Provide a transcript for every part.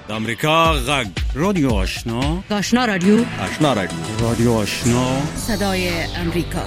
د امریکا غږ رادیو آشنا، آشنا رادیو، آشنا رادیو، رادیو آشنا، صدای امریکا.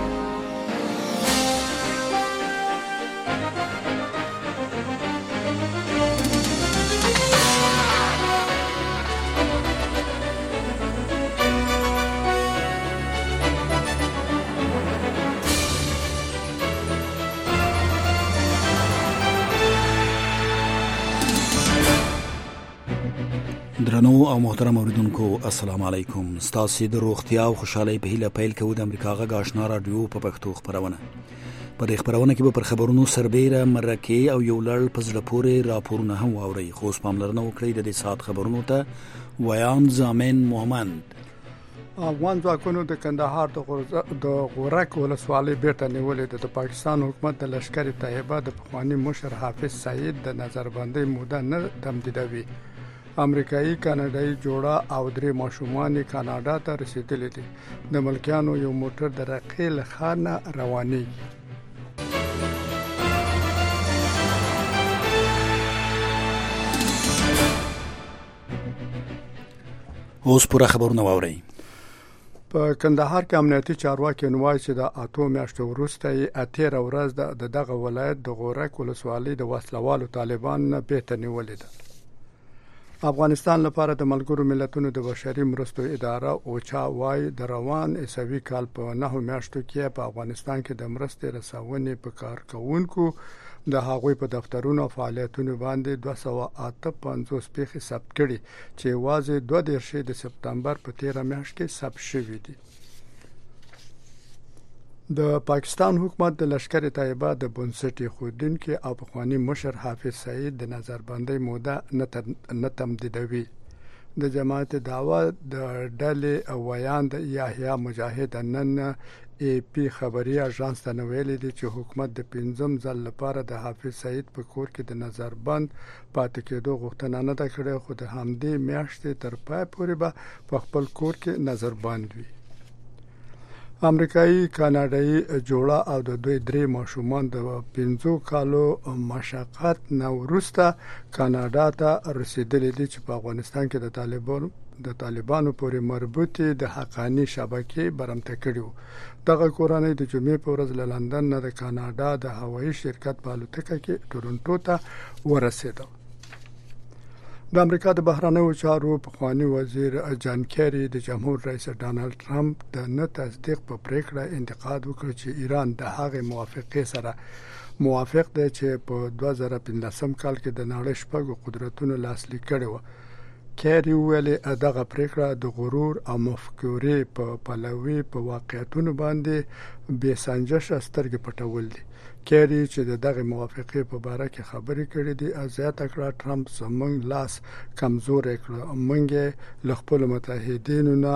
درنو او محترم اوریدونکو السلام علیکم. ستاسو د روغتیا او خوشحالۍ په هیله پیل کوو د امریکا غږ آشنا رادیو په پښتو خبرونه. په دې خبرونه کې به پر خبرونو سربېره مرکه او یو لړ په زړه پورې راپورونه هم واورئ. خو اوس پاملرنه وکړئ د دې ساعت خبرونو ته. ویان زامن محمد. افغان ځواکونو د کندهار د غورک ولسوالۍ بیرته نیولې د پاکستان حکومت د لشکر طیبه د پخوانی مشر حافظ سعید د نظربندۍ موده نه تمدیدوي. امریکایي کاناډایي جوړه او درې ماشومان کاناډا ته رسیدلي دي. د ملکیانو یو موټر د رقیل خانه رواني. اوس پوره خبرونه واورئ. په کندهار کې امنیتي چارواکي نوای چې د اته میاشتو وروسته یې اتیر ورځ د دغه ولایت د غورک ولسوالۍ د وسلوالو طالبان نه بیرته نیولې ده. افغانستان لپاره د ملګرو ملتونو د بشري مرستو اداره اوچا وايي د روان عیسوي کال په 9 میاشتو کې په افغانستان کې د مرستې رسونې په کارکونکو د هغوی په دفترونو فعالیتونو باندې 258 پیښې ثبت کړي چې واځي 22 د سپتمبر په 13 میاشت کې ثبت شوې دي. د پاکستان حکومت د لشکر طیبه د بنسټ ایښودونکي او پخوانی مشر حافظ سعید د نظربندۍ موده نه تمدیدوي. د جماعت دعوه د ډلې ویان د یحیی مجاهد نن ای پی خبري اژانس ته ویلي دي چې حکومت د 5م ځل لپاره د حافظ سعید په کور کې د نظربند پاتې کېدو غوښتنه نه ده کړې، خو د همدې میاشتې تر پای پورې به په خپل کور کې نظربند وي. امریکایي کاناډایي جوړه او د دوی درې ماشومان د 15 کالو مشقت نه وروسته کاناډا ته رسیدلي دي چې په افغانستان کې د طالبانو پورې مربوطې د حقانی شبکې برمته کړي. دغه کورنۍ د جمعې په ورځ له لندن نه د کاناډا د هوایي شرکت په الوتکه کې ټورنټو ته ورسېدل. د امریکا د بهرنیو چارو پخوانی وزیر جان کیری د جمهور رئیس ډانلډ ټرمپ د نه تصدیق په پریکړه انتقاد وکړ چې ایران د هغې موافقې سره موافق دی چې په 2015 کال کې د نړۍ شپږو قدرتونو لاسلیک کړی و. کیری ویل دغه پریکړه د غرور او مفکورې په پلوي په واقعیتونو باندې بې سنجشه سترګې پټول دي. کیری چې دغه موافقې په باره کې خبرې کړې دي زیاته کړه ټرمپ زموږ لاس کمزور کړ، موږ له خپل متحدینو نه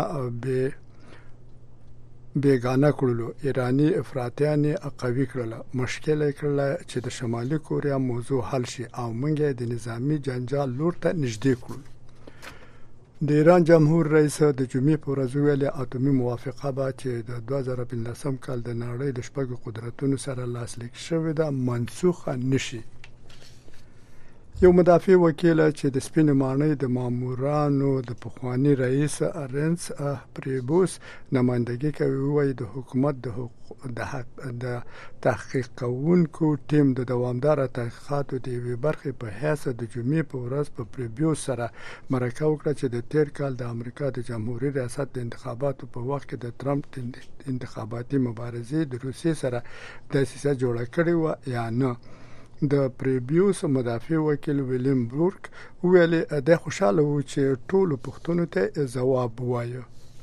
بیگانه کړلو، ایرانی افراطیان قوي کړل، مشکل کړل چې د شمالي کوریا موضوع حل شي او موږ د نظامی جنجال لور ته نږدې کړو. د ایران جمهور رئیس د جمعې په ورځ ویل اتومي موافقه به چې د 2015 کال د نړۍ د شپږو قدرتونو سره لاسلیک شوې ده منسوخه نشي. یو مدافع وکیل چې د سپین ماڼۍ د مامورانو د پخوانی رئیس ارنس پریبوس نمائندګي کوي وایي د حکومت د تحقیق کوونکو ټیم د دوامدار تحقیقاتو د یوې برخې په حیث د جمعې په ورځ په پریبوس سره مرکه وکړه چې د تیر کال د امریکا د جمهوریت ریاست د انتخاباتو په وخت کې د ټرمپ د انتخاباتي مبارزې د روسیې سره دسیسه جوړه کړې و یا نه. د پریبیوس مدافع وکیل ویلیم بورک ویل د خوشاله و چې ټولو پوښتنو ته ځواب وایي.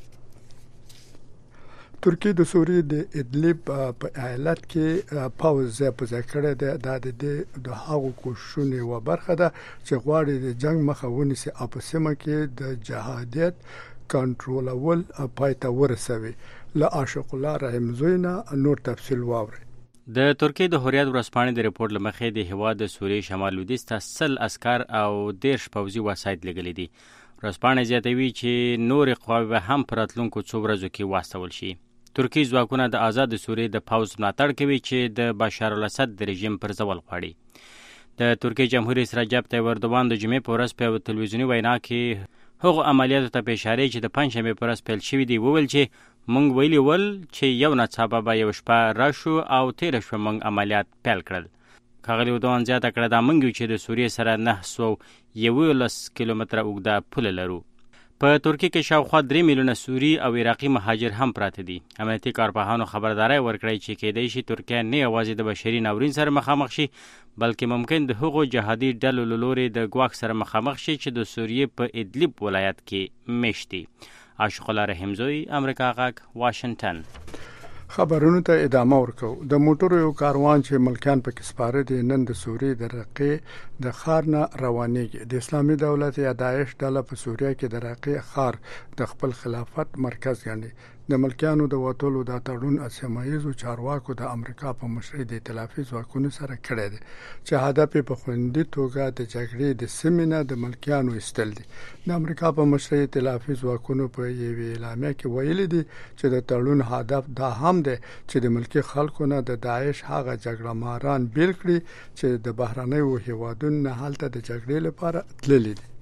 ترکیه د سوریې د ادلب په ایالت کې پاوز په ځکړه د هغو کوششونو یوه برخه ده چې غواړي د جنگ مخه ونیسي او په سیمه کې د جهادیت کنټرولول پای ته ورسوي. له عاشق الله رحیم زوینا نور تفصیل واوري. د ترکیه د حریت ورځپاڼې د ریپورت لمخې د هیواد د سوریې شمال لویدیځ ته 100 عسکر او 10 پوځي وسایط لګلې دي. ورځپاڼې زیاتوي چې نورې قواوې به هم په راتلونکو څو ورځو کې واستول شي. ترکیه ځواکونه د آزاد سوریې د پوځ ملاتړ کوي چې د بشار الاسد د رژیم پر ځول غواړي. د ترکیه جمهور رئیس رجب طیب اردوغان د جمعې په ورځ په تلویزیوني وینا کې هغو عملیاتو ته په اشاره چې د پنجشنبې په ورځ پیل شوي دي وویل چې موږ ویلي ول چې یو ناڅاپه به یو شپه راشو او تیره شوه موږ عملیات پیل کړل. ښاغلي اردوغان زیاته کړه دا موږ یو چې د سوریې سره 911 کیلومتره اوږده پوله لرو. په ترکیه کې شاوخوا 3 میلیونه سوری او عراقي مهاجر هم پراته دي. امنیتي کارپوهانو خبرداری ورکړی چې کېدای شي ترکیه نه یوازې د بشري ناورین سره مخامخ شي بلکې ممکن د هغو جهادي ډلو له لورې د ګواښ سره مخامخ شي چې د سوریې په ادلب ولایت کې میشت دي. عاشق الله رحیمزوی، امریکا غږ، واشنگټن. خبرونو ته ادامه ورکو. د موټرو یو کاروان چې ملکیان پکې سپاره دي نن د سوریې د رقې د خار نه روانېږي. د اسلامي دولت یا داعش ډله په سوریه کې د رقې خار د خپل خلافت مرکز ګڼي. د ملکیانو د وټولو د تړون سیمایي چارواکو د امریکا په مشرۍ د ائتلافي ځواکونو سره کړی دی چې هدف په خوندي توګه د جګړې د سیمې د ملکیانو استل دي. د امریکا په مشرۍ ائتلافي ځواکونو په یوه اعلامیه کې ویلي دي چې د تړون هدف دا هم دی چې د ملکی خلکو نه د داعش هغه جګړه ماران بیل کړي چې د بهرنیو هیوادونو نه هلته د جګړې لپاره تللي دي.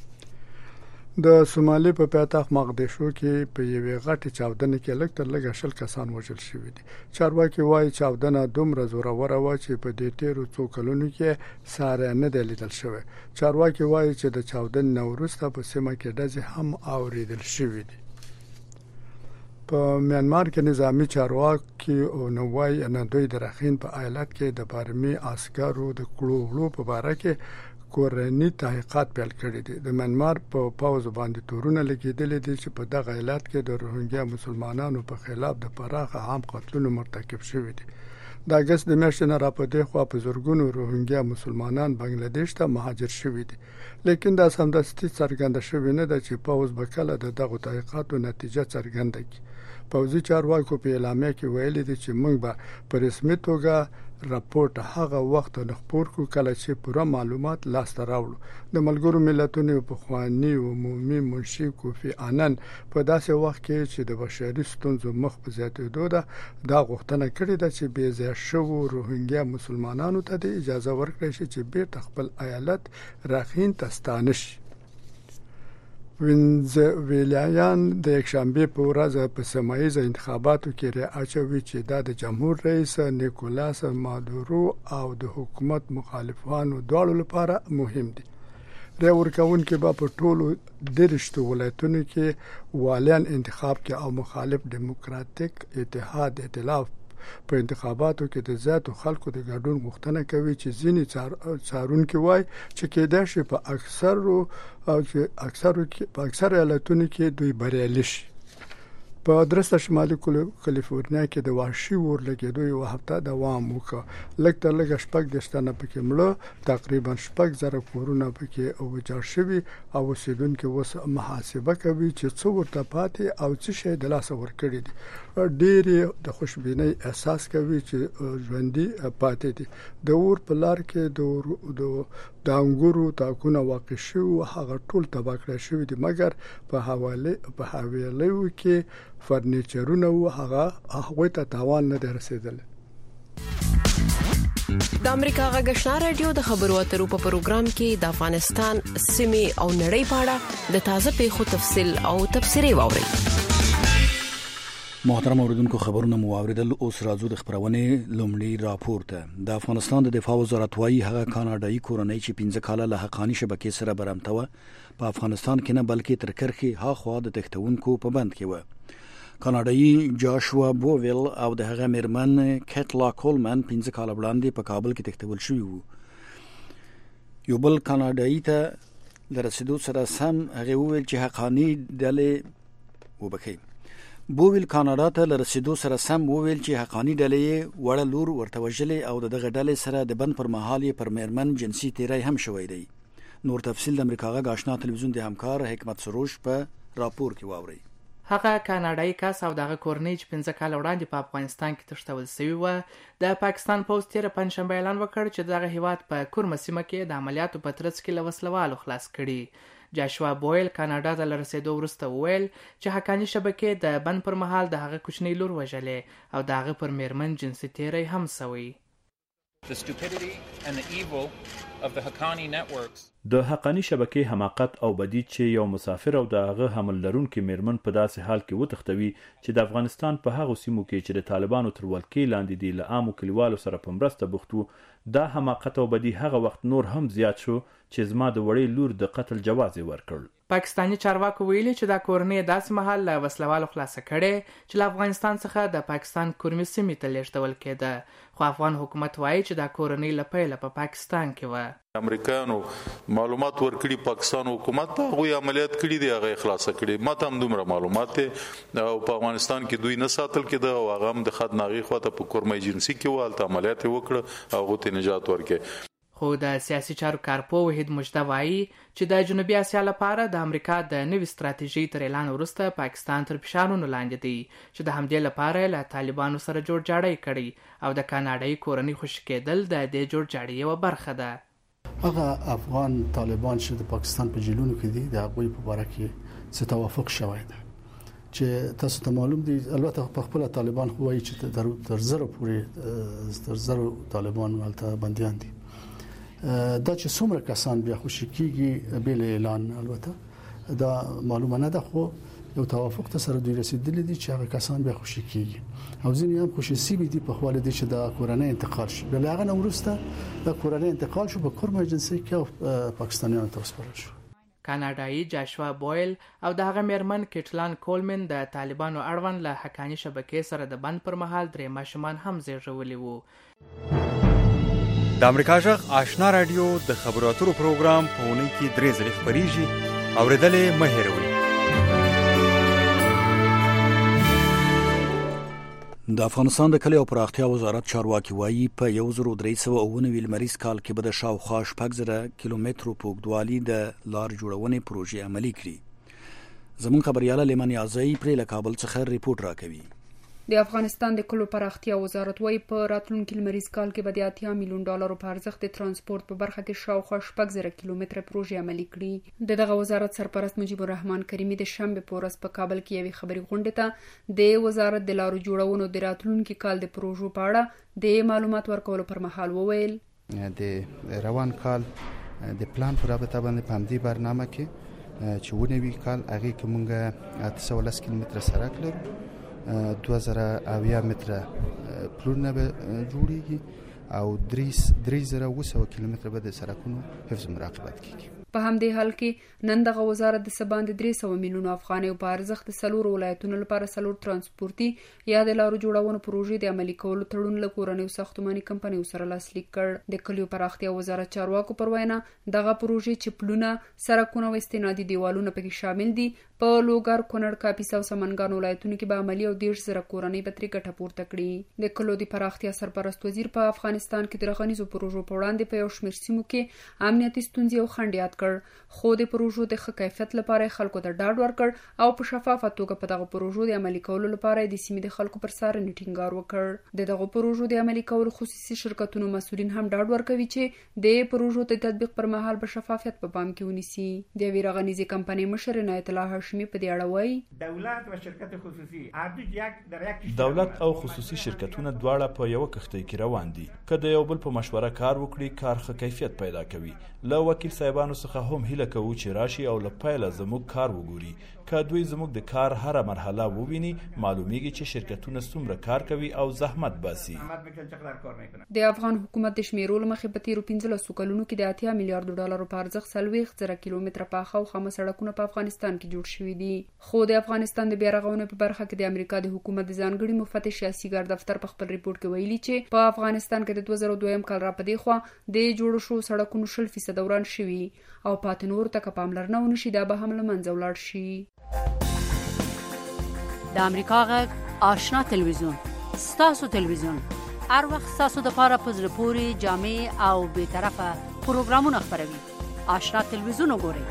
د سومالي په پایتخت مقدشو کې په یوه غټه چاودنه کې لږ تر لږه 10 کسان وژل شوي دي. چارواکي وایي چاودنه دومره زوروره وه چې په دې تیرو څو کلونو کې ساره نه دی لیدل شوی. چارواکي وایي چې د چاودنې نه وروسته په سیمه کې ډزې هم اوریدل شوي دي. په میانمار کې نظامی چارواکي او نوای نه دوی د رخین په ایالت کې د بارمي عسکرو د کړو په باره کې کورنی تحقیقات پیل کړي دي. د میانمار په پاوز باندې تورونه لګیدلې دي چې په دغه ایالت کې د روهینګیا مسلمانانو په خلاف د پراخه عام قتلونو مرتکب شوي دي. د اگست د میاشتې نه راپدې خوا په زورګونو روهینګیا مسلمانان بنگلاديش ته مهاجر شوي دي. لیکن دا سمدستي څرګنده شوې نه ده چې پاوز به کله د دغه تحقیقاتو نتیجه څرګنده کړي. پوځي چارواکو په اعلامیه کې ویلي دي چې موږ به په رسمي توګه راپورټ هغه وخت نه خپور کو کله چې پوره معلومات لاسته راوړو. د ملګرو ملتونو په خواني عمومي منشي کوفی آنان په داسې وخت کې چې د بشري ستونزو مخ په زیاتېدو ده دا غوښتنه کړې ده چې بې ځای شوو روهینګیا مسلمانانو ته د اجازه ورکړي شي چې بیرته خپل ایالت راخین ته ستانه شي. وینزویلیان د یکشنبه په ورځ په سیمایي انتخاباتو کې رأی اچوي چې دا د جمهور رئیس نیکولاس مادورو او د حکومت مخالفانو دواړو لپاره مهم دي. رأی ورکوونکي به په ټولو 13 ولایتونو کې والیان انتخاب کې او مخالف دیموکراتیک اتحاد ائتلاف په انتخاباتو کې د زیاتو خلکو د ګډون غوښتنه کوي چې ځینې څارونکي وایي چې کېدای شي په اکثر ایالتونو کې دوی بریالي شي. په درسته شمالي کالیفورنیا کې د وحشي اور لګېدو یو هفته دوام وکړ. لږ تر لږه 14 تنه پکې مړه، تقریبا 6,000 کورونه پکې ویجاړ شوي او اوسیدونکي اوس محاسبه کوي چې څو ورته پاتې او څه شی د لاسه ورکړي دي. ډېر د خوشبینۍ احساس کوي چې ژوندي پاتې دي. د اور په لار کې د انګورو تاکونه واقع شوي هغه ټول تباه کړای شوي دي، مګر په حوالیو کې فرنیچرونه او هغه ته تاوان نه دی رسیدلی. د امریکا غږ آشنا رادیو د خبرو اترو په پروګرام کې د افغانستان سیمې او نړۍ په اړه د تازه پیښو تفصیل او تبصرې واورئ. محترم اوریدونکو، خبرونه مو اوریدل. اوس راځو د خبرونې لومړی راپور ته. د افغانستان د دفاع وزارت وايي هغه کاناډایي کورنۍ چې 15 کاله له حقاني شبکې سره برمته و په افغانستان کې نه بلکې تر کرخي هاخوا د تښتونکو په بند کې و. کاناډایي جاشوا بوویل او د هغه میرمن کټلا کولمن 15 کاله وړاندې په کابل کې تښتول شوي وو. یو بل کاناډایي ته لرسیدو سره سم هغه وویل چې حقاني ډلې وبخي. بوویل کاناډا ته لرسیدو سره سم وویل چې حقاني ډلې وړه لور ورته وژلې او دغه ډلې سره د بند پر مهال یې پر میرمن جنسي تیری هم شوی دی. نور تفصیل د امریکا غږ آشنا تلویزیون د همکار حکمت سروش په راپور کې واوري. هغه کاناډایي کس او دغه کورنۍ چې 15 کال وړاندې په افغانستان کې تښتول شوی و د پاکستان پوځ تیر پنځشنبه اعلان وکړ چې دغه هیواد په کورمه سیمه کې د عملیاتو په ترڅ کې له وسلوالو خلاص کړي. جاشوا بویل کاناډا ته لرسېدو وروسته وویل چې حقاني شبکې د بند پر مهال د هغه کوچنۍ لور وژلې او د هغه پر میرمن جنسي تیری هم شوی. The stupidity and the evil of the Haqqani networks. د حقانی شبکې حماقت او بدی چې یو مسافر او د هغه حمل لرونکي میرمن په داسې حال کې وتښتوي چې د افغانستان په هغو سیمو کې چې د طالبانو تر ولکې لاندې دي له عامو کلیوالو سره په مرسته بوخت وو، دا حماقت او بدی هغه وخت نور هم زیات شو چې زما د وړې لور د قتل جواز یې ورکړ. پاکستاني چارواکو ویلي چې دا کورنۍ داسې مهال له وسلوالو خلاصه کړي چې له افغانستان څخه د پاکستان کورمي سیمې ته لیږدول کېده، خو افغان حکومت وایي چې دا کورنۍ له پیله په پاکستان کې وه. امریکایانو معلومات ورکړي پاکستان حکومت ته، هغوی عملیات کړي دي، هغه خلاصه کړي. ماته هم دومره معلومات دي او په افغانستان کې دوی نه ساتل کېده او هغه هم د خط ناغي خواته په کورمه ایجنسي کې و، هلته عملیات یې وکړه او هغو ته نجات ورکړي. خو د سیاسي چارو کارپو وحید مجده وایي چې د جنوبي اسیا لپاره د امریکا د نوې ستراتیژۍ تر اعلان وروسته پاکستان تر فشارونو لاندې دی چې د همدې لپاره له طالبانو سره جوړجاړی کړي او د کاناډایي کورنۍ خوشي کېدل د دې جوړجاړي یوه برخه ده. هغه افغان طالبان چې د پاکستان په جیلونو کې دي د هغوی په باره کې څه توافق شوی ده چې تاسو ته معلوم دي. البته په خپل طالبان خو وایي چې تر زره پورې تر زره طالبان ولته بنديان دي. دا چې څومره کسان بیا خوشی کیږي بل اعلان البته دا معلومه نه ده، خو یو توافق ته سره دوی رسیدلی دي چې هغه کسان بیا خوشی کیږي او ځینې هم خوشی سی دي په خواله دي چې د کورنۍ انتقال شي. بل هغه نورسته د کورنۍ انتقال شو په کورمه ایجنسي کې او پاکستانیانو ته وسپارل شو. کاناډایي جاشوا بویل او د هغه میرمن کیټلان کولمن د طالبانو اړوند له حقانی شبکې سره د بند پر مهال درې ماشومان هم زیږولي وو. د امریکا جغ آشنا رادیو د خبرو اترو پروګرام په اونۍ کې 3 ځله خبريږي، اوریدلې مه هېروئ. د افغانستان د کلیو پراختیا وزارت چارواکي وایي په 1399 لمریز کال کې به د شاوخوا 6,000 کیلومترو په اوږدوالي د لار جوړونې پروژې عملي کړي. زموږ خبرياله لیمن یازی پرې له کابل څخه ریپورت راکوي. د افغانستان د کلو پراختیا وزارت وايي په راتلونکي لمریز کال کې به د $80 میلیون په ارزښت د ترانسپورت په برخه کې شاوخوا 6,000 کیلومتره پروژې عملي کړي. دغه وزارت سرپرست مجيب الرحمن کریمي د شنبه په ورځ په کابل کې یوې خبري غونډه ته د وزارت د لارو جوړونې د راتلونکي کال د پروژو په اړه د معلومات ورکولو پر مهال وویل د روان کال د پلان پر رابطه باندې په همدې برنامه کې چې ونوي کال هغه کې مونږه 810 کیلومتره سړک لرو، 2000 متره پلونه به جوړیږي او 3000 کیلومتره به د سړکونو حفظ مراقبت کیږي. په همدې حال کې نن دغه وزارت د سباند 300 میلیون افغانۍ په ارزښت 4 ولایتونو لپاره 4 ترانسپورتي یا د لارو جوړونې پروژې د عملي کولو تړون له کورنیو ساختماني کمپنیو سره لاسلیک کړ. د کلیو پراختیا وزارت چارواکو پر وینا دغه پروژې چې پلونه، سړکونه او استنادي دیوالونه پکې شامل دي په لوګر، کونړ، کاپیسا او سمنګان ولایتونو کې به عملي او 1.5 کورنۍ به ترې ګټه پورته کړي. د کلیو د پراختیا سرپرست وزیر په افغانستان کې د غنیزو پروژو په وړاندې په یو شمېر سیمو کې امنیتي ستونزې او خنډیات خو د پروژو د ښه کیفیت لپاره خلکو ته ډاډ ورکړ او په شفافه توګه په دغه پروژو د عملي کولو لپاره د سیمې د خلکو پر څارنې ټینګار وکړ. د دغه پروژو د عملي کولو خصوصي شرکتونو مسؤلین هم ډاډ ورکوي چې د پروژو د تطبیق پر مهال به شفافیت په پام کې ونیسي. د ویرا غنیزي کمپنۍ مشر عنایت الله هاشمي په دې اړه وایي دولت او شرکت خصوصي دولت او خصوصي شرکتونه دواړه په یو کښتۍ کې روان دي. کله یو بل په مشوره کار وکړي کار ښه کیفیت پیدا کوي. له وکیل صاحبانو څخه هم هیله کوو چې راشي او له پیله زموږ کار وګوري. که دوی زموږ د کار هر مرحله وویني معلومیږي چې شرکتونه څومره کار کوي او زحمت باسي. د افغان حکومت د شمیرولو مخې په تیرو 15 کلونو کې د $80 میلیارډ په ارزښت 40,000 کیلومتره پاخه او خامه سړکونه په افغانستان کې جوړ شوي دي. خو د افغانستان د بیارغونې په برخه کې د امریکا د حکومت د ځانګړي مفتش سیاسي دفتر په خپل ریپورت کې ویلي چې په افغانستان کې د 2002 کال را پدې خو د جوړ شو سړکونو 0% دوران شوي او پاتې نور ته پاملرنه ونشي دا به هم له منځه ولاړ شي. د امریکا غږ آشنا تلویزیون ستاسو تلویزیون هر وخت ستاسو د پاره په زړه پورې جامع او به طرفه پروګرامونه خبروي. آشنا تلویزیون وګورئ.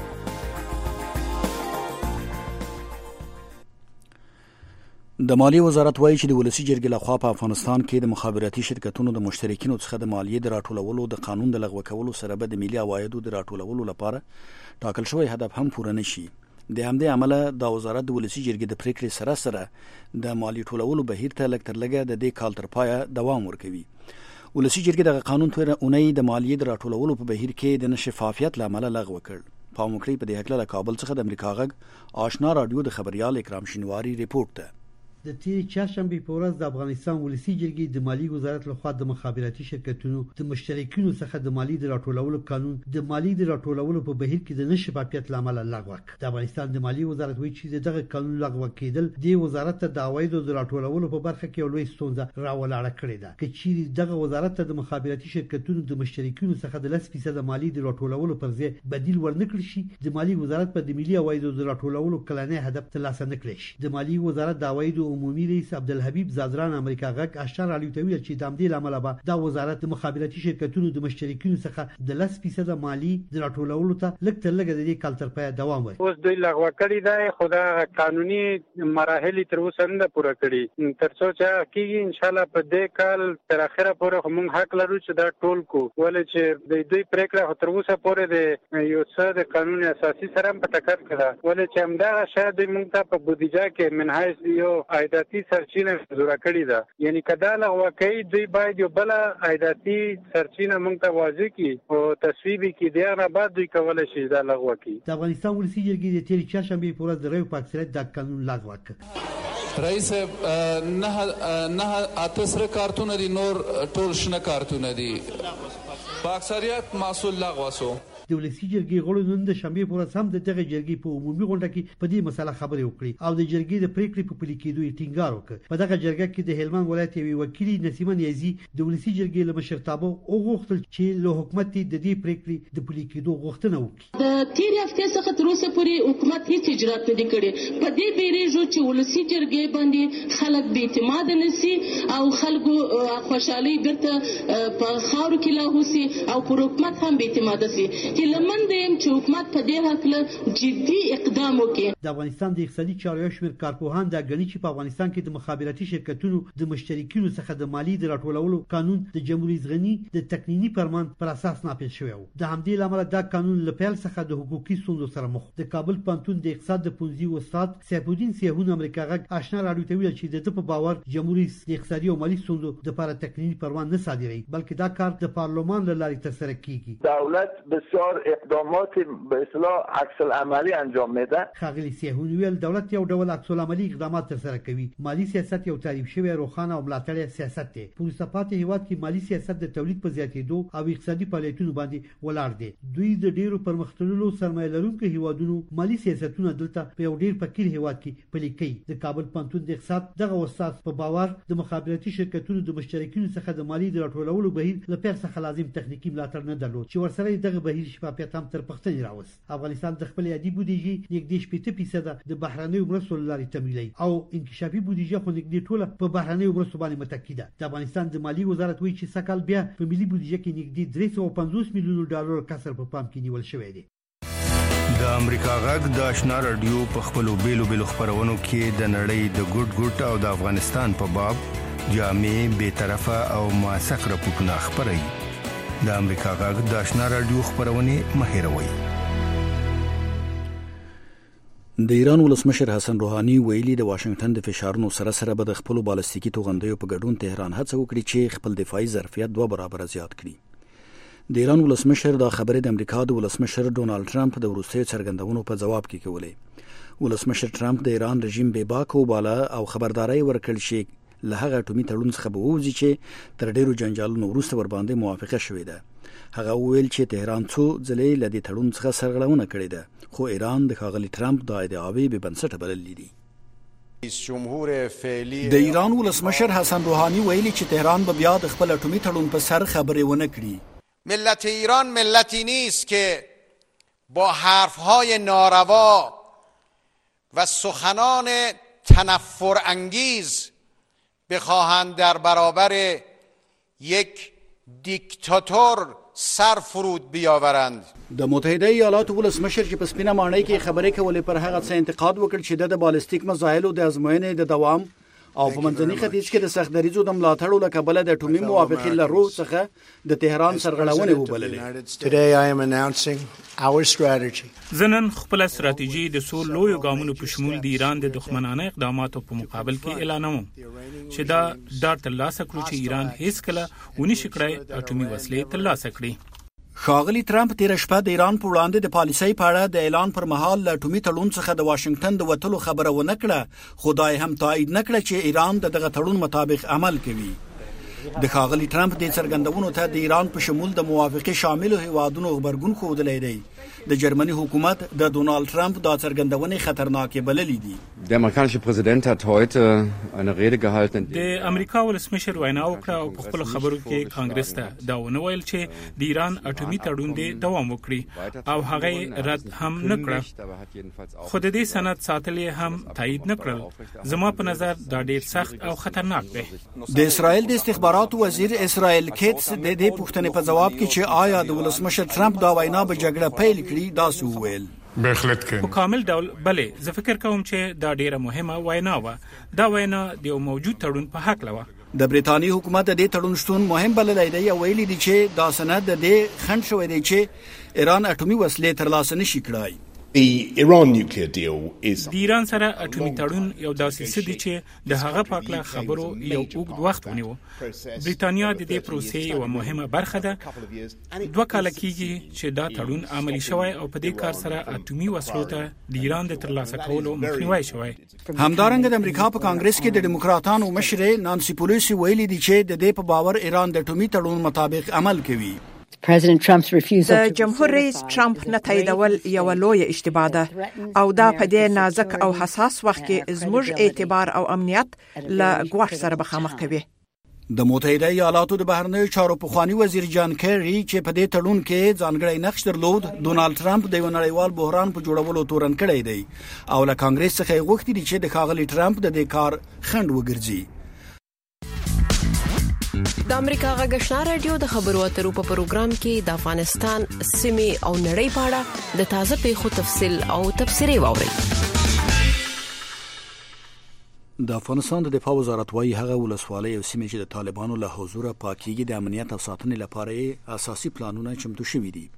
د مالیې وزارت وایي چې د ولسی جرګې لخوا په افغانستان کې د مخابراتي شرکتونو د مشترکینو څخه د مالیې د راټولولو د قانون د لغوه کولو سره به د ملي عوایدو د راټولولو لپاره ټاکل شوی هدف هم پوره نشي. د همدې عمله د وزارت د ولسی جرګې د پریکړې سره د مالیې ټولولو بهیر ته لږ تر لږه د دې کال تر پایه دوام ورکوي. ولسی جرګې د قانون تر اونۍ د مالیې د راټولولو په بهیر کې د نشفافیت لامل لغوه کړ. پاموکړی په دې هکله له کابل څخه د امریکا غږ آشنا رادیو د خبريال اکرام شینواری ریپورت ده. د تیر چهارشنبه په ورځ د افغانستان ولسی جرګې د مالی وزارت لخوا د مخابراتي شرکتونو د مشترکینو څخه د مالی د راټولولو قانون د مالی د راټولولو په بهیر کې د نشفافیت لامل لغوه کړ. د افغانستان د مالی وزارت وایي چې دغه قانون لغوه کېدل د وزارت ته د عوایدو د راټولولو په برخه کې لوی ستونزه راولاړه کړې ده. کچې دغه وزارت ته د مخابراتي شرکتونو د مشترکینو څخه د 10% مالی د راټولولو پر ځای بدیل ورنکړي شي، د مالی وزارت په د ملي عوایدو د راټولولو کلنی هدف ترلاسه نکړي شي. د مالی وزارت د عوایدو عمومي رئیس عبدالحبیب زادران امریکا غږ اشار علی تویل چې د امدې لامل به دا وزارت د مخابراتي شرکتونو د مشترکینو څخه د 10% مالی د راټولولو ته لږ تر لږه د دې کال تر پای دوام ورکړي. اوس دوی لغوه کړی دی، خو دا قانوني مراحل تر اوسه نه پوره کړي. ترڅو چې کیږي ان شاء الله په دې کال تر اخره پورې موږ حق لرو چې دا ټول کو، ولې چې د دوی پریکړه تر اوسه پورې د یو څه د قانون اساسي سره په ټکر کې ده، ولې چې همدا شاید موږ ته په بودیجه کې منحاز یو عایداتي سرچینه جوړه کړې ده. یعنی کدا لغوه کوي دوی باید یو بل عایداتي سرچینه موږ ته واضح کړي او تصویب کړي، دا نه بعد دوی کولای شي دا لغوه کړي. د افغانستان ولسی جرګې د تیر چهارشنبه په ورځ د ریو په اکثریت دا قانون لغوه کړ. رئیس نه اتسره کارتونه دي، نور ټول شنه کارتونه دي، په اکثریت محصول لغوه سو. د ولسی جرګې غړو نن د شنبه په ورځ هم د دغه جرګې په عمومي غونډه کې په دې مسله خبرې وکړې او د جرګې د پریکړې په پلي کېدو یې ټینګار وکړ. په دغه جرګه کې د هلمند ولایت یو وکیل نسیمه نیازي د ولسی جرګې له مشرتابه وغوښتل چې له حکومت د دې پریکړې د پلي کېدو غوښتنه وکړي. د تیر هفته څخه تر اوسه پورې حکومت هیڅ اجرات نه کړي. په دې بیریږو چې ولسی جرګې باندې خلک بې اعتماد نشي او خلکو خوشحالي ګرته په خاور کې لا هوسي او پر حکومت هم بې اعتماد شي. هلمند چې حکومت په دې حق جدي اقدام وکړي. د افغانستان د اقتصادي چارو یو شمېر کارپوهان دا ګڼي چې په افغانستان کې د مخابراتي شرکتونو د مشترکینو څخه د مالی د راټولولو قانون د جمهوریت غني د تکنینی فرمان پر اساس نافذ شوی و. د همدې لامل دا قانون له پیل څخه د حقوقي ستونزو سره مخ. د کابل پوهنتون د اقتصاد د پونځي استاد سیف الدین سیهون امریکا غږ آشنا رادیو ته ویل چې د په باور جمهوریت د اقتصادي او مالی ستونزو د لپاره تکنینی فرمان نه صادروي، بلکې دا کار د پارلمان له لارې ترسره کیږي. دولت بسیار اقدامات به اصطلاح عکس العملی انجام میده. خاغلی سیهون ویل دولت یو ډول عکس العملی اقدامات ترسره کوي. مالی سیاست یو تعریف شوی روښانه او ملاتړی سیاست دی. په وروسته هیواد کې مالی سیاست د تولید په زیاتېدو او اقتصادي فعالیتونو باندې ولاړ دی. دوی د ډیرو پرمختللو سرمایه لرونکو هیوادونو مالی سیاستونه دلته په یو ډیر فقیر هیواد کې پلي کوي. د کابل پوهنتون د اقتصاد دغه استاد په باور د مخابراتي شرکتونو د مشترکینو څخه د مالی د راټولولو بهیر له پیل څخه لازم تخنیکی ملاتړ نه درلود چې ورسره دغه بهیر شفافیت هم تر پښتنې راوست. افغانستان د خپل عادي بودیجې نږدې 80% د بهرنیو مرستو لارې تمویلوي او انکشافي بودیجه خو نږدې ټوله په بهرنیو مرستو باندې متکی ده. د افغانستان د مالی وزارت وایي چې سکهال بیا په ملي بودیجه کې نږدې 350 میلیون ډالر کسر په پام کې نیول شوی دی. د امریکا غږ د آشنا رادیو په خپلو بیلو خبرونو کې د نړۍ د ګډ او د افغانستان په باب جامع، بی‌طرفه او موثق راپورټونه خپروي. د امریکا غږ د آشنا رادیو خبرونه مهیروي. د ایران ولسمشر حسن روحاني ویلي د واشنگټن د فشارونو سره به د خپل بالستیکي توغندیو په ګډون تهران هڅه وکړي چې خپل دفاعي ظرفیت 2 برابر زیات کړي. د ایران ولسمشر د خبرې د امریکا د ولسمشر ډونالد ټرمپ د وروستي څرګندونو په جواب کې کولې. ولسمشر ټرمپ د ایران رژیم بې باک وباله او خبرداري ورکړل چې له هغه اټومي تړون څخه به ووځي چې تر ډیرو جنجالونو وروسته ور باندې موافقه شوې ده. هغه ویل چې تهران څو ځلې له دې تړون څخه سرغړونه کړې ده، خو ایران د ښاغلي ټرمپ د ادعاوې به بنسټه بللې دي. د ایران ولسمشر حسن روحاني ویلي چې تهران به بیا د خپل اټومي تړون په سر خبرې ونه کړي. ملت ایران ملتی نیست که با حرفهای ناروا و سخنان تنفر انگیز بخواهند در برابر یک دیکتاتور سر فرود بیاورند. د متحده ایالاتو ولسمشر چې په سپینه ماڼۍ کې خبرې کولې پر هغه څه انتقاد وکړ چې د بالستیک مزایلو د ازموینې د دوام او په منځني ختیځ کې د سخت دریځو د ملاتړو له کبله د اټومي موافقې لرو څخه د تهران سرغړونې وبللې. Today I am announcing our strategy. زنن خپل استراتیژي د څو لویو ګامونو په شمول د ایران د دښمنانه اقداماتو په مقابل کې اعلانوم چې دا ډاټ ترلاسه کړو چې ایران هیڅ کله ونی شکړای اټومي وسلې ترلاسه کړي. ښاغلي ټرمپ تیر شپه د ایران په وړاندې د پالیسۍ په اړه د اعلان پر مهال له اټومي تړون څخه د واشنگټن د وټلو خبره ونه کړه، خو دا هم تایید نه کړه چې ایران دغه تړون مطابق عمل کوي. د ښاغلي ټرمپ د څرګندونو ته د ایران په شمول د موافقې شامل هیوادونو خبرګون ښودلی دی. د جرمني حکومت د ډونالد ټرمپ دا څرګندونې خطرناکې بللې دي. Der amerikanische Präsident hat heute eine Rede gehalten. د امریکا ولسمشر وینا وکړه او په خپل خبرو کې کانګرس ته دا ونه ویل چې د ایران اټومي تړون دی دوام وکړي او هغه رد هم نه کړ، خو د دې سند ساتل هم تایید نه کړل. زما په نظر دا ډیر سخت او خطرناک دی. د اسرائیل د استخباراتو وزیر اسرائیل کیتس د دې پوښتنې په جواب کې چې آیا د ولسمشر ټرمپ دا وینا به جګړه پیل کړي دا څه وویل. په کامل ډول بلې، زه فکر کوم چې دا ډیره مهمه وینا و. دا وینا د یو موجود تړون په حق لوه. د بریتانیې حکومت د دې تړون شتون مهم بللی دی او ویلي دی چې دا سند د دې خنډ شوی دی چې ایران اټومي وسلې ترلاسه نشي کړای. The Iran nuclear deal is د ایران سره اټومي تړون یو داسې څه دی چې د هغه په اړه خبرو یو اوږد وخت ونیو. بریتانیا د دې پروسې یو مهمه برخه ده. 2 کال کېږي چې دا تړون عملي شوی او په دې کار سره اټومي وسلو ته د ایران د ترلاسه کولو مخنیوی شوی. همدارنګه د امریکا په کانګرس کې د دیموکراتانو مشر نانسي پیلوسی ویلي دی چې د دې په باور ایران د اټومي تړون مطابق عمل کوي. د جمهور رئیس ټرمپ نه تاییدول یو لوی اشتباه ده او دا په دې نازک او حساس وخت کې زموږ اعتبار او امنیت له ګواښ سره مخامخ کوي. د متحده ایالاتو د بهرنیو چارو پخوانی وزیر جان کیری چې په دې تړون کې ځانګړی نقش درلود، ډونالد ټرمپ د یو نړیوال بحران په جوړولو تورن کړی دی او له کانګرس څخه یې غوښتي دي چې د ښاغلي ټرمپ د دې کار خنډ وګرځي. د امریکا غږ آشنا رادیو د خبرو اترو په پروګرام کې د افغانستان سیمې او نړۍ په اړه د تازه پیښو تفصیل او تبصرې واورئ. د افغانستان د دفاع وزارت وايي هغه ولسوالۍ او سیمې چې د طالبانو له حضور پاکيږي د امنیت او ساتنې لپاره اساسي پلانونه چمتو شوي دي.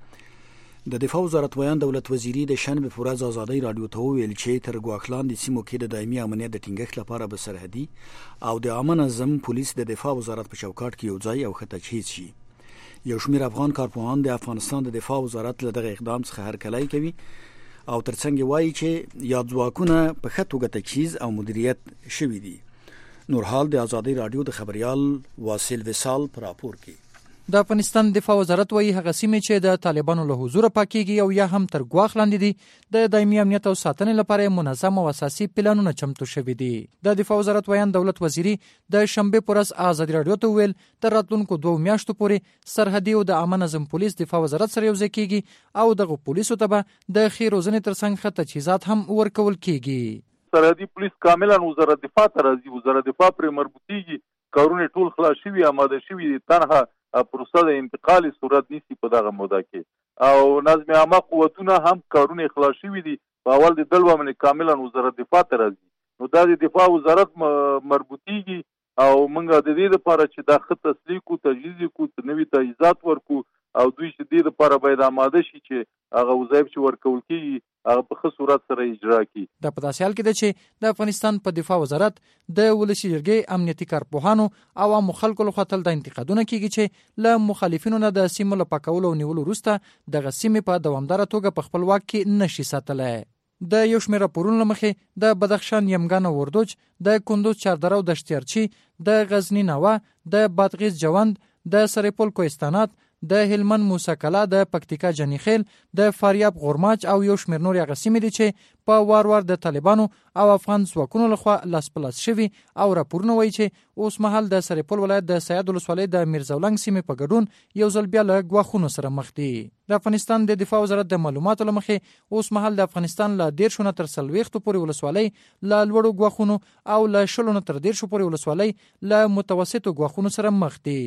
د دفاع وزارت ویان دولت وزیری د شنبه په ورځ ازادي رادیو ته ویل چې تر ګواخلاند سیمو کې د دایمي امنیت د ټینګښت لپاره به سرحدي او د امن نظم پولیس د دفاع وزارت په چوکاټ کې یو ځای او خطه تجهیز شي. یو شمېر افغان کارپوهان د افغانستان د دفاع وزارت له دغه اقدام څخه هرکلی کوي او ترڅنګ وایي چې یاد ځواکونه په ښه توګه تجهیز او مدیریت شوي دي. نورحال د ازادي رادیو د خبريال واصل وصال پر راپور کې. د افغانستان دفاع وزارت وايي هغه سیمې چې د طالبانو له حضور پاکيږي او یا هم تر ګواښ لاندې دي د دایمي امنیت او ساتنې لپاره منظم او اساسي پلانونه چمتو شوي دي. د دفاع وزارت ویان دولت وزیری د شنبه پر ورځ ازادي رادیو ته ویل تر راتلونکو 2 میاشتو پورې سرحدي او د امن نظم پولیس دفاع وزارت سره یوځای کیږي او دغه پولیسو ته به د خیر روزنې ترڅنګ خطه تجهیزات هم ورکول کیږي. سرحدي پولیس کاملا وزارت دفاع ته راځي، وزارت دفاع پر مربوطيږي، کارونه ټول خلاص شوي آماده شوي دي. تنها پروسه د انتقالي صورت نیسی په دغه موده کې او نظم عامه قوتونه هم کارونه خلاص شوي دي. په اول د دل باندې کاملا وزارت دفاع ته راځي. نو دا د دفاع وزارت مربوطيږي او موږ د دې لپاره چې دا خط تسلیق کو تجهیز کو نوې تجهیزات ورکو او دوی چې د لپاره باید آماده شي چې هغه وظایف چې ورکول کیږي هغه په ښه صورت سره اجرا کړي. د پداسې حال کې ده چې د افغانستان په دفاع وزارت د ولسی جرګې امنیتي کارپوهانو او عامو خلکو لخوا تل د انتقادونه کیږي چې له مخالفینو نه د سیمو له پاکولو او نیولو وروسته دغه سیمې په دوامداره توګه په خپل واک کې نشي ساتلی. د یو شمېر راپورونو مخې د بدخشان یمګان وردوج، د کندوز چاردره او دشتیارچی، د غزنی ناوه، د بادغیس جوند، د سرپل کوهستانات، د هلمند موسکلا، د پکتیکا جنیخیل، د فاریاب غورماچ او یو شمېر نور هغه سیمې دي چې په وار د طالبانو او افغان ځواکونو لخوا لاس په لاس شوي او راپورونه وایي چې اوس مهال د سرپل ولایت د سید ولسوالۍ د میرزولنګ سیمې په ګډون یو ځل بیا له ګواښونو سره مخ دي. د افغانستان د دفاع وزارت د معلوماتو له مخې اوس مهال د افغانستان له 13 نه تر 40 پورې ولسوالۍ له لوړو ګواښونو او له 20 نه تر 10 پورې ولسوالۍ له متوسطو ګواښونو سره مخ دي.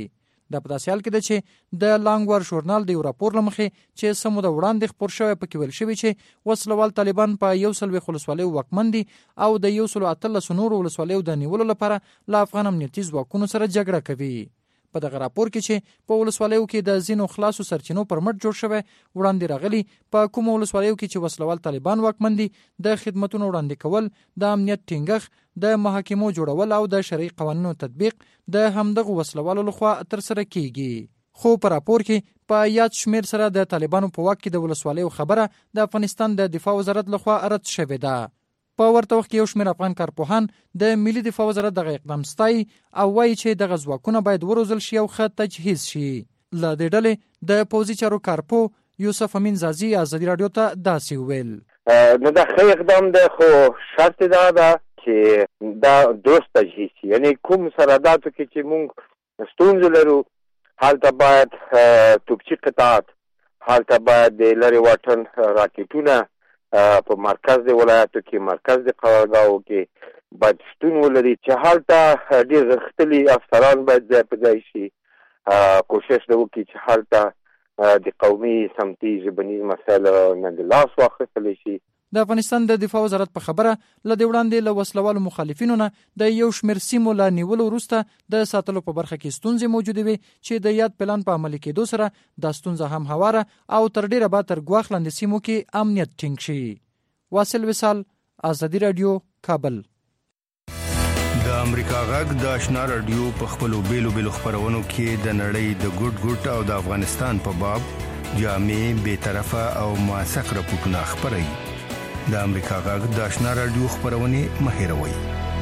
د پداسیال کې د چې د لانګور ژورنال د یو راپور لمخې چې سمو د وړاندې خبر شوی پکې ویل شوی چې وسلوال طالبان په 100 ولسوالیو واکمن دي او د 113 نورو ولسوالیو د نیولو لپاره له افغان امنیتي ځواکونو سره جګړه کوي. په دغه راپور کې چې په ولسوالیو کې د ځینو خلاصو سرچینو پر مټ جوړ شوی وړاندې راغلي په کوم ولسوالیو کې چې وسلوال طالبان واکمن دي د خدماتونو وړاندې کول، د امنیت ټینګښت، د محاکمو جوړول او د شرعي قوانینو تطبیق د همدغه وسلوالو لخوا تر سره کیږي. خو په راپور کې په یاد شمیر سره د طالبانو په واک کې د ولسوالیو خبره د افغانستان د دفاع وزارت لخوا رد شوې ده. په ورته وخت کې یو شمېر افغان کارپوهان د ملي دفاع وزارت دغه اقدام ستایي او وایي چې دغه ځواکونه باید وروزل شي او ښه تجهیز شي. له دې ډلې د پوځي چارو کارپو یوسف امین زازي ازادي راډیو ته داسې وویل: نو دا ښه اقدام دی، خو شرط دا ده چې دا درست تجهیز شي. یعنی کوم سرحداتو کې چې موږ ستونزې لرو هلته باید توپچي قطعات، هلته باید د لرې واټن راکټونه په مرکز د ولایتو کې، مرکز د قرارګاهو کې باید شتون ولري چې هلته ډېر غښتلي افسران باید ځای په ځای شي. کوشش به وکړي چې هلته د قومي سمتي ژبنیز مسایل نه د لاس واخیستلی شي. د افغانستان د دفاع وزارت په خبره له دې وړاندې له وسلوالو مخالفینو نه د یو شمېر سیمو له نیولو وروسته د ساتلو په برخه کې ستونزې موجودې وي چې د یاد پلان په عملي کېدو سره دا ستونزه هم هواره او تر ډیره به تر ګواښ لاندې سیمو کې امنیت ټینګ شي. واصل وصال، ازادي راډیو، کابل. د امریکا غږ د آشنا راډیو په خپلو بیلو خپرونو کې د نړۍ د ګډ او د افغانستان په باب جامع، بی‌طرفه او موثق راپورټونه خپروي. د امریکا غږ د آشنا راډیو خبرونه مهیروي.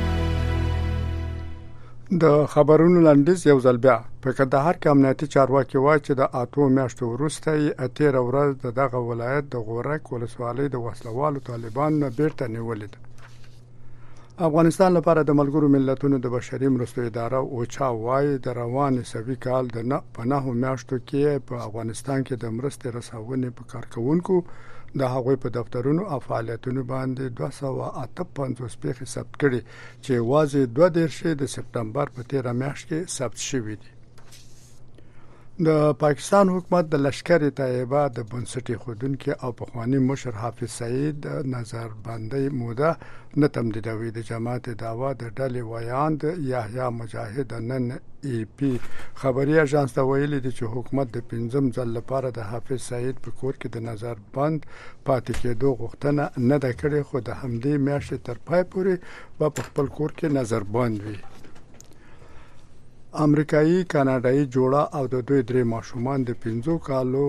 د خبرونو لاندیز یو ځل بیا په کندهار کې امنیتي چارواکي وایي چې د 8 میاشتو وروسته یې 13 ورځې دغه ولایت د غورک ولسوالۍ د وسلوالو طالبانو بیرته نیولې ده. افغانستان لپاره د ملګرو ملتونو د بشري مرستو اداره اوچا وایي د روان سوي کال د 9 میاشتو کې په افغانستان کې د مرستې رسونې په کارکونکو د هغوی په دفترونو او فعالیتونو باندې 258 پیښې ثبت کړي چې واځي 22 د سپتمبر په 13 میاشت کې ثبت شوې دي. د پاکستان حکومت د لشکر طیبه د بنسټي خودونکو او پخوانی مشر حافظ سعید نظربندي موده نه تمدیدوي. د جماعت دعوا د ډلې ویاند یحیی مجاهد نن ای پی خبري اژانس ته ویلي دي چې حکومت د 5م ځل لپاره د حافظ سعید په کور کې د نظربند پاتې کېدو غوښتنه نه ده کړې، خو د همدې میاشتې تر پای پورې په خپل کور کې نظربند وي. امریکایي کاناډایي جوړه او د دوی درې ماشومان د 15 کالو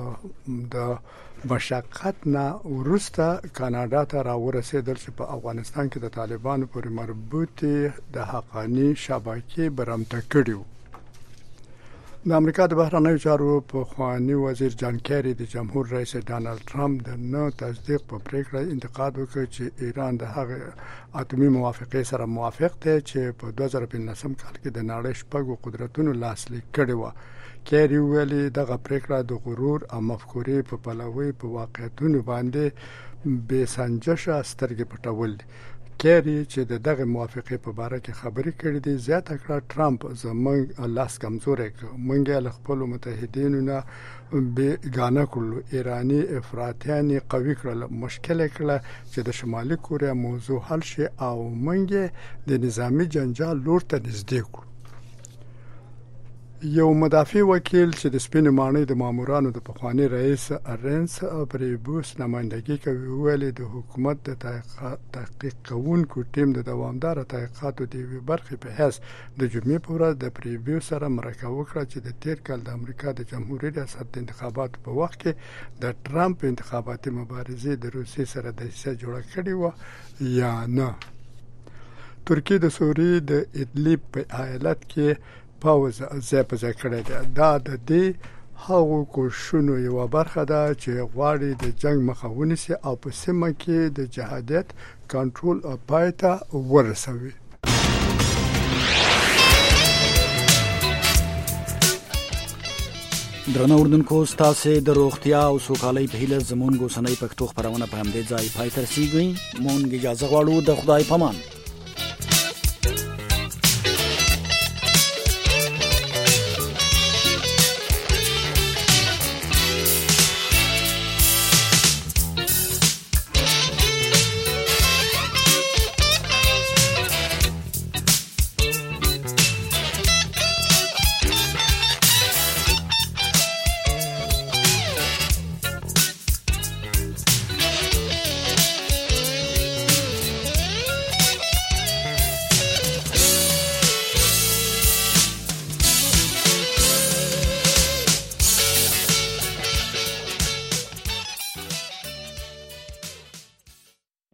د مشقت نه وروسته کاناډا ته راورسېدل چې په افغانستان کې د طالبانو پورې مربوطې د حقانی شبکې برمته کړي. د امریکا د بهرنیو چارو پخوانی وزیر جان کیری د جمهور رئیس ډانلډ ټرمپ د نه تصدیق په پریکړه انتقاد وکړ چې ایران د هغه اتمی موافقې سره موافق دی چې په 2015 کال کې د نړۍ شپږو قدرتونو لاسلیک کړی و. کیری ویلي دغه پریکړه د غرور او مفکورې په پلوي په واقعیتونو باندې بې سنجشه سترګې پټول دي. کیری چې دغه موافقه په اړه کې خبرې کړې دي زیاته کړه ټرمپ زموږ لاس کمزورې موږ له خپل متحدینو نه بیگانه کړو، ایرانی افراطیان قوي کړل، مشکل کړل چې د شمالي کوریا موضوع حل شي او موږ د نظامی جنجال لور ته نږدې کړو. یو مدافع وکیل چې د سپین ماڼۍ د مامورانو د پخوانی رئیس ارنس پریبوس نمائندګي کوي ویلي د حکومت د تحقیق کوونکو ټیم د دوامدار تحقیقاتو د برخې په حیث د جمعې په ورځ د پریبوس سره مرکه وکړه چې د تیر کال د امریکا د جمهوریت ریاست د انتخاباتو په وخت کې د ټرمپ انتخاباتي مبارزې د روسیې سره د حصہ جوړه کړې و یا نه. ترکیه د سوریې د ادلیب په ایالت کې پاوز ځای په ځای کړی دی. دا د دې هغو کوششونو یوه برخه ده چې غواړي د جنگ مخه ونیسي او په سیمه کې د جهادیت کنټرول پای ته ورسوي. درنو اردوونکو ستاسو د روغتیا او سوکالۍ په هیله زمونږ اوسنۍ پښتو خبرونه په همدې ځای پای ته رسیږي. مونږ اجازه غواړو د خدای پامان.